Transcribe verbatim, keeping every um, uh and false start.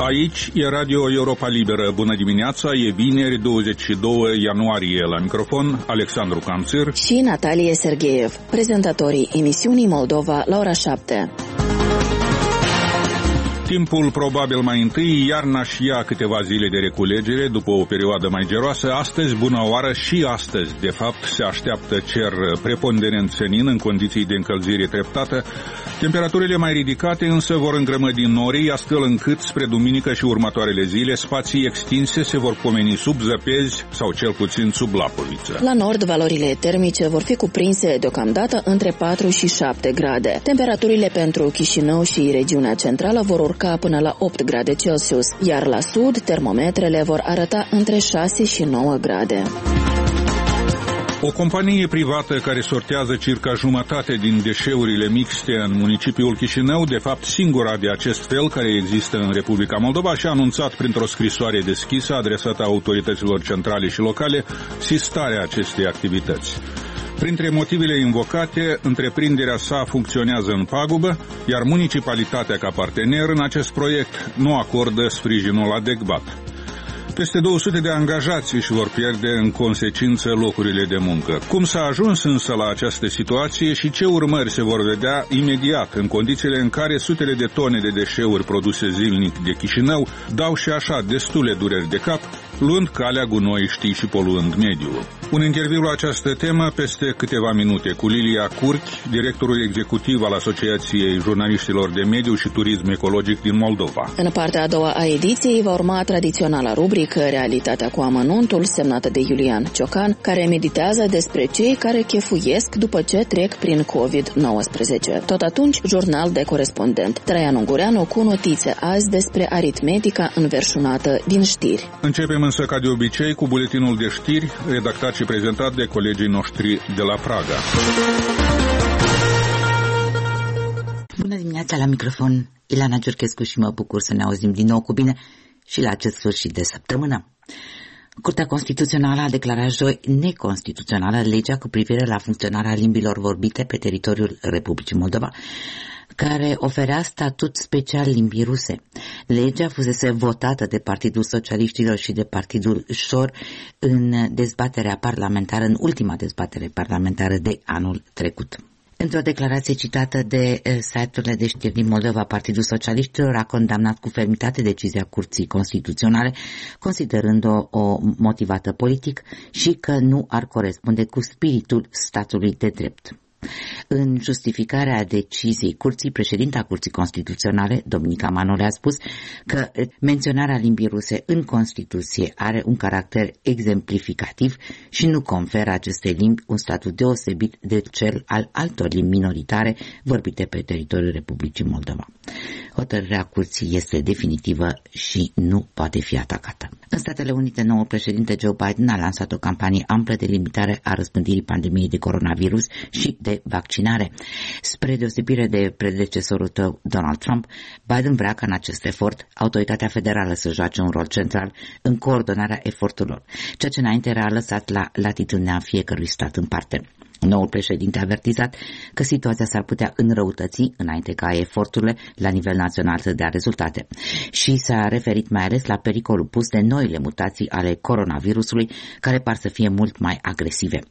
Aici e Radio Europa Liberă. Bună dimineața, e vineri, douăzeci și doi ianuarie. La microfon, Alexandru Canțir și Natalie Sergeev, prezentatorii emisiunii Moldova la ora șapte. Timpul probabil mai întâi, iarna și ia câteva zile de reculegere după o perioadă mai geroasă. Astăzi, bună oară, și astăzi, de fapt, se așteaptă cer preponderent senin în condiții de încălzire treptată. Temperaturile mai ridicate însă vor îngrămădi norii, astfel încât spre duminică și următoarele zile spații extinse se vor pomeni sub zăpezi sau cel puțin sub lapoviță. La nord, valorile termice vor fi cuprinse deocamdată între patru și șapte grade. Temperaturile pentru Chișinău și regiunea centrală vor urca ca până la opt grade Celsius, iar la sud termometrele vor arăta între șase și nouă grade. O companie privată care sortează circa jumătate din deșeurile mixte în municipiul Chișinău, de fapt singura de acest fel care există în Republica Moldova, și-a anunțat printr-o scrisoare deschisă adresată autorităților centrale și locale sistarea acestei activități. Printre motivele invocate, întreprinderea sa funcționează în pagubă, iar municipalitatea ca partener în acest proiect nu acordă sprijinul adecvat. Peste două sute de angajați își vor pierde în consecință locurile de muncă. Cum s-a ajuns însă la această situație și ce urmări se vor vedea imediat în condițiile în care sutele de tone de deșeuri produse zilnic de Chișinău dau și așa destule dureri de cap, luând calea gunoiștii și poluând mediul. Un interviu la această temă peste câteva minute cu Lilia Curchi, directorul executiv al Asociației Jurnaliștilor de Mediu și Turism Ecologic din Moldova. În partea a doua a ediției va urma tradiționala rubrică Realitatea cu amănuntul, semnată de Iulian Ciocan, care meditează despre cei care chefuiesc după ce trec prin covid nouăsprezece. Tot atunci, jurnal de corespondent. Traian Ungureanu cu notițe azi despre aritmetica înverșunată din știri. Începem însă ca de obicei cu buletinul de știri, redactat și prezentat de colegii noștri de la Praga. Bună dimineața, la microfon Ilana Giurchescu și mă bucur să ne auzim din nou cu bine și la acest sfârșit de săptămână. Curtea Constituțională a declarat joi neconstituțională legea cu privire la funcționarea limbilor vorbite pe teritoriul Republicii Moldova, care oferea statut special limbii ruse. Legea fusese votată de Partidul Socialiștilor și de Partidul Șor în dezbaterea parlamentară, în ultima dezbatere parlamentară de anul trecut. Într-o declarație citată de site-urile de știri din Moldova, Partidul Socialiștilor a condamnat cu fermitate decizia Curții Constituționale, considerând-o o motivată politic și că nu ar corespunde cu spiritul statului de drept. În justificarea deciziei Curții, președinta Curții Constituționale, Dominica Manole, a spus că menționarea limbii ruse în Constituție are un caracter exemplificativ și nu conferă acestei limbi un statut deosebit de cel al altor limbi minoritare vorbite pe teritoriul Republicii Moldova. Hotărârea Curții este definitivă și nu poate fi atacată. În Statele Unite, noul președinte Joe Biden a lansat o campanie amplă de limitare a răspândirii pandemiei de coronavirus și de vaccinare. Spre deosebire de predecesorul tău, Donald Trump, Biden vrea ca în acest efort autoritatea federală să joace un rol central în coordonarea eforturilor, ceea ce înainte era lăsat la latitudinea fiecărui stat în parte. Noul președinte a avertizat că situația s-ar putea înrăutăți înainte ca eforturile la nivel național să dea rezultate și s-a referit mai ales la pericolul pus de noile mutații ale coronavirusului, care par să fie mult mai agresive.